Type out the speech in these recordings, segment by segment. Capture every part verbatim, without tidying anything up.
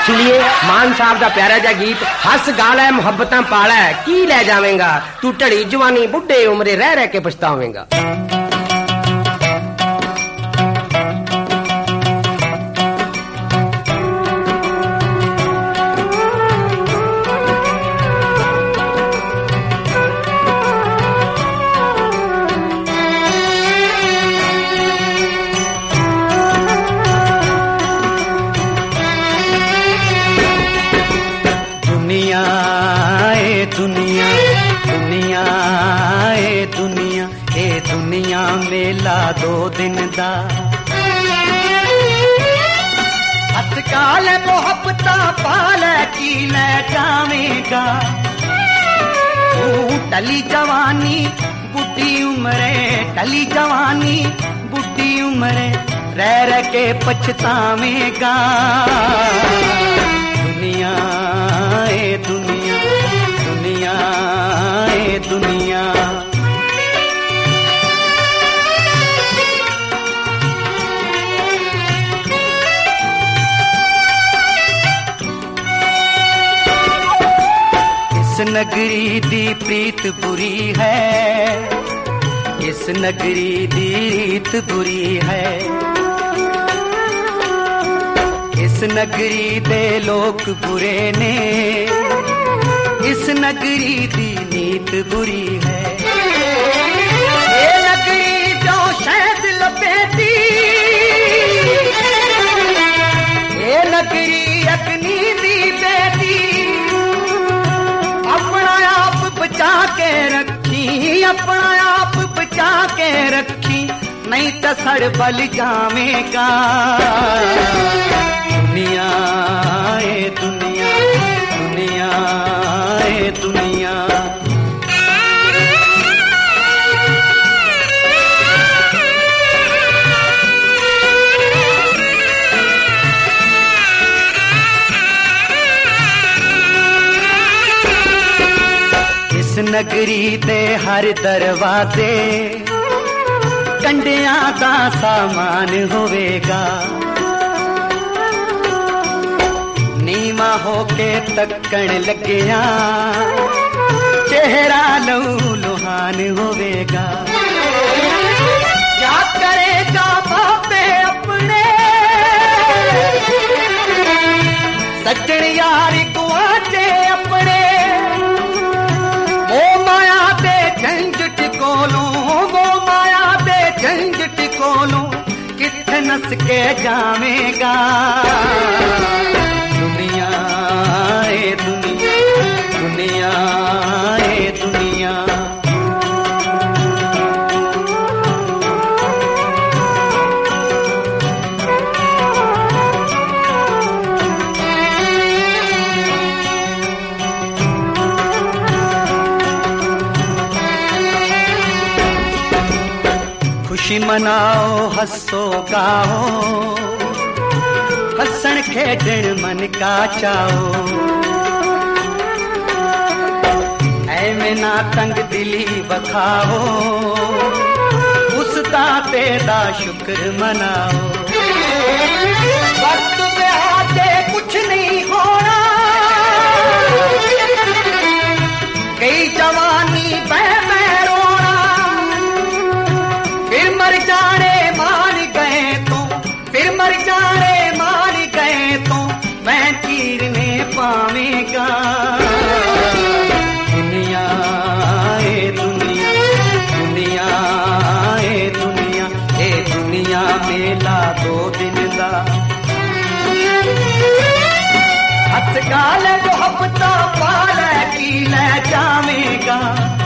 सुनिए मान साहब का प्यारा जा गीत, हस गाला मुहब्बतां पाला की लै जावेंगा, तू ढड़ी जवानी बुढ़े उमरे रह रह के पछतावेंगा। दुनिया दुनिया ए दुनिया ए दुनिया मेला दो दिन दा, अतकाल मोहब्बता पाल की ले जावेगा, तू टली जवानी बुढ़ी उम्रे, टली जवानी बुढ़ी उम्रे रह रह के पछतावेगा। दुनिया ए दुनिया दुनिया ए दुनिया, इस नगरी दी प्रीत बुरी है, इस नगरी दी रीत बुरी है, इस नगरी दे लोग बुरे ने, इस नगरी दी नीत बुरी है। ये नगरी जो शहद लपेटी, ये नगरी अग्नि दी बेटी, अपना आप बचा के रखी, अपना आप बचा के रखी, नहीं तो सड़ बल जावेगा। दुनिया ए दुनिया दुनिया ए दुनिया, इस नगरी दे हर दरवाजे कंडियां दा सामान होवेगा, नीवा होके तक्कण लग्या चेहरा लहू लुहान होवेगा। क्या करेगा बापे अपने सज्जन यार गुआचे अपने, वो माया दे झंझट कोलों, वो माया दे झंझट कोलों किथे नस के जावेगा। दुनिया ए दुनिया दुनिया ए दुनिया, खुशी मनाओ हंसो गाओ, हसन खेडण मन का चाओ, ऐवें ना तंग दिली बखाओ, उस दाते दा शुक्र मनाओ। वक्त ब्याजे कुछ नहीं होना, कई जवानी बह में रोना, फिर मर जाने मान गए तो, फिर मर जाने मान गए तो मैं चीरने पावेगा। दुनिया ए दुनिया दुनिया ए दुनिया ए दुनिया मेला दो दिन दा, हथ गाल मोहब्बता पाल की ले जावेगा,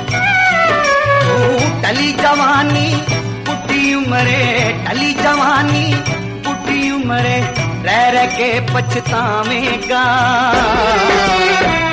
तू टली जवानी बुढ़ी उम्रे, टली जवानी बुढ़ी उम्रे रह रह के पछतावेगा।